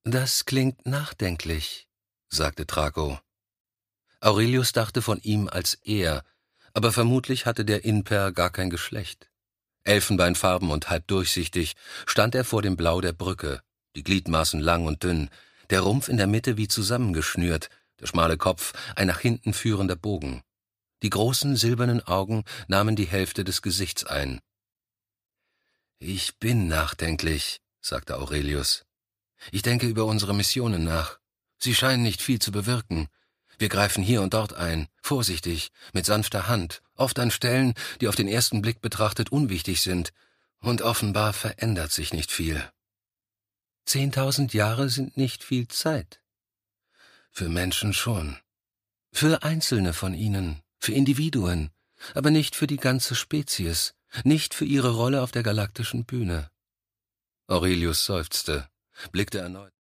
»Das klingt nachdenklich«, sagte Traco. Aurelius dachte von ihm als er, aber vermutlich hatte der Inper gar kein Geschlecht. Elfenbeinfarben und halb durchsichtig stand er vor dem Blau der Brücke, die Gliedmaßen lang und dünn, der Rumpf in der Mitte wie zusammengeschnürt, der schmale Kopf ein nach hinten führender Bogen. Die großen silbernen Augen nahmen die Hälfte des Gesichts ein. »Ich bin nachdenklich«, sagte Aurelius. »Ich denke über unsere Missionen nach. Sie scheinen nicht viel zu bewirken. Wir greifen hier und dort ein, vorsichtig, mit sanfter Hand, oft an Stellen, die auf den ersten Blick betrachtet unwichtig sind, und offenbar verändert sich nicht viel. 10.000 Jahre sind nicht viel Zeit. Für Menschen schon. Für Einzelne von ihnen, für Individuen, aber nicht für die ganze Spezies, nicht für ihre Rolle auf der galaktischen Bühne.« Aurelius seufzte, blickte erneut